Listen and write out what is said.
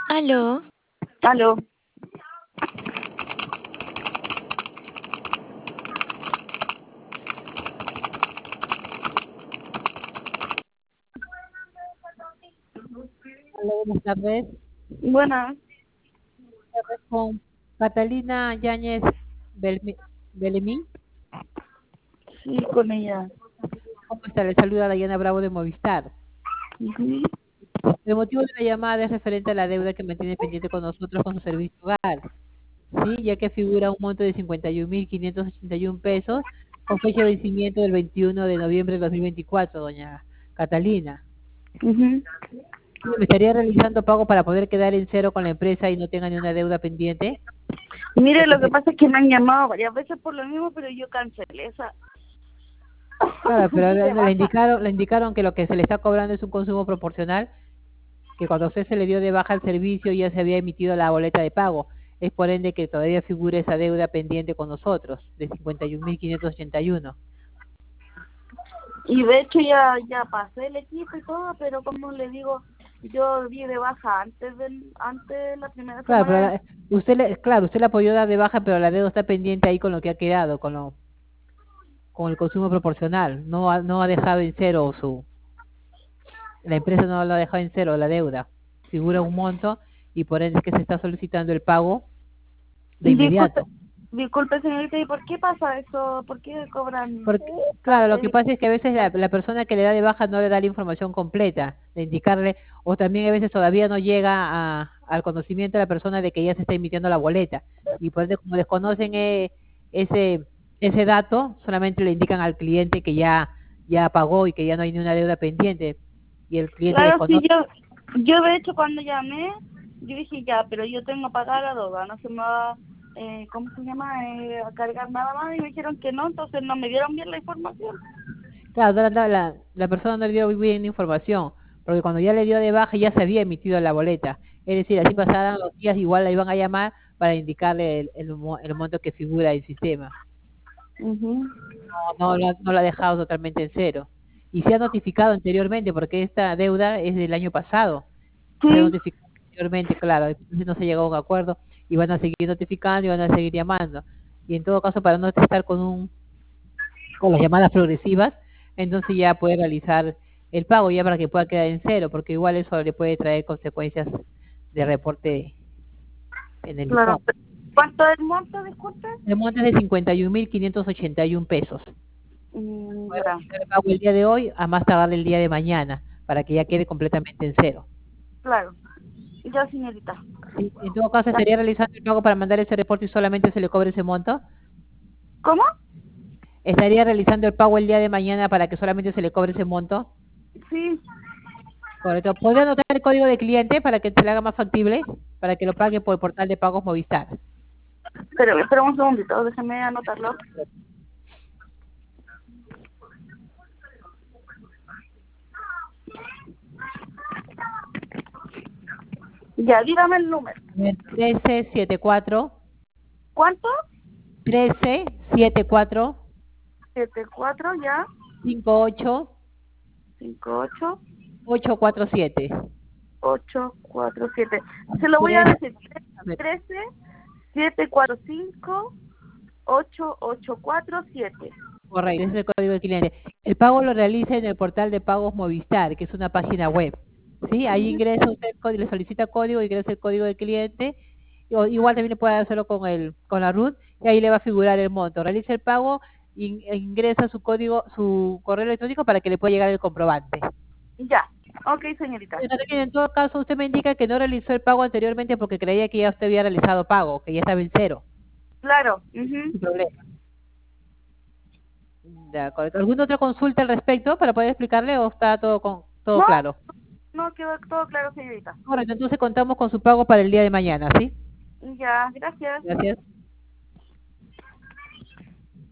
Aló, Aló. Hola, buenas tardes. Buenas. Con Catalina Yáñez Belmi- Belemín. Sí, con ella. ¿Cómo está? Le saluda Dayana Bravo de Movistar. Ujú. El motivo de la llamada es referente a la deuda que mantiene pendiente con nosotros con su servicio hogar. Sí, ya que figura un monto de 51.581 pesos con fecha de vencimiento del 21 de noviembre de 2024, doña Catalina. Ujú. Sí, ¿me estaría realizando pago para poder quedar en cero con la empresa y no tenga ni una deuda pendiente? Mire, Porque lo que pasa es que me han llamado varias veces por lo mismo, pero yo cancelé esa. claro, pero Di de baja. le indicaron que lo que se le está cobrando es un consumo proporcional, que cuando usted se le dio de baja el servicio ya se había emitido la boleta de pago. Es por ende que todavía figura esa deuda pendiente con nosotros, de 51.581. Y de hecho ya pasé el equipo y todo, pero como le digo, yo di de baja antes de la primera Claro, pero semana. claro, usted la podido dar de baja, pero la deuda está pendiente ahí con lo que ha quedado, con el consumo proporcional. No ha dejado en cero la empresa no lo ha dejado en cero la deuda. Figura un monto y por ende es que se está solicitando el pago de Disculpe, inmediato. disculpe señorita, ¿y por qué pasa eso? ¿Por qué cobran? Porque, claro, lo que pasa es que a veces la persona que le da de baja no le da la información completa, de indicarle, o también a veces todavía no llega al conocimiento de la persona de que ya se está emitiendo la boleta. Y por ende, como desconocen ese, ese dato, solamente le indican al cliente que ya pagó y que ya no hay ni una deuda pendiente. Y el cliente Claro, sí, desconoce. yo de hecho cuando llamé, yo dije ya, pero yo tengo pagada la deuda, no se me va, ¿cómo se llama? A cargar nada más y me dijeron que no, entonces no me dieron bien la información. Claro, la persona no le dio bien información, porque cuando ya le dio de baja ya se había emitido la boleta. Es decir, así pasaran los días, igual la iban a llamar para indicarle el monto que figura el sistema. Mhm. No la ha dejado totalmente en cero. Y se ha notificado anteriormente, porque esta deuda es del año pasado. Se ha Sí, notificado anteriormente, claro, entonces no se llegó a un acuerdo y van a seguir notificando y van a seguir llamando. Y en todo caso, para no estar con las llamadas progresivas, entonces ya puede realizar el pago ya para que pueda quedar en cero, porque igual eso le puede traer consecuencias de reporte en el claro. buzón. ¿Cuánto es el monto, disculpe? El monto es de 51.581 pesos. Puede Ya, realizar el pago el día de hoy, a más tardar el día de mañana, para que ya quede completamente en cero. claro. Ya, señorita. ¿Sí? En todo caso, Ya. estaría realizando el pago para mandar ese reporte y solamente se le cobre ese monto. ¿Cómo? Estaría realizando el pago el día de mañana para que solamente se le cobre ese monto. Sí, Correcto. ¿Podría anotar el código de cliente para que se le haga más factible? Para que lo pague por el portal de pagos Movistar. pero espera un segundito, déjame anotarlo. Ya, dígame el número. 1374 ¿Cuánto? 1374 74 ya, 58 58 847. 847. Se lo voy a Tres- decir. a ver, 13 745 8847. correcto, ese es el código de cliente. El pago lo realiza en el portal de pagos Movistar, que es una página web. ¿Sí? Ahí ingresa usted el código, le solicita código, ingresa el código del cliente. Igual también le puede hacerlo con la RUT y ahí le va a figurar el monto. Realiza el pago e ingresa su código, su correo electrónico para que le pueda llegar el comprobante. Ya. Ok, señorita. En todo caso, usted me indica que no realizó el pago anteriormente porque creía que ya usted había realizado pago, que ya estaba en cero. Claro. Sin problema. De acuerdo. ¿Alguna otra consulta al respecto para poder explicarle o está todo No, claro? no quedó todo claro, señorita. Correcto, entonces contamos con su pago para el día de mañana, ¿sí? Ya, gracias. Gracias.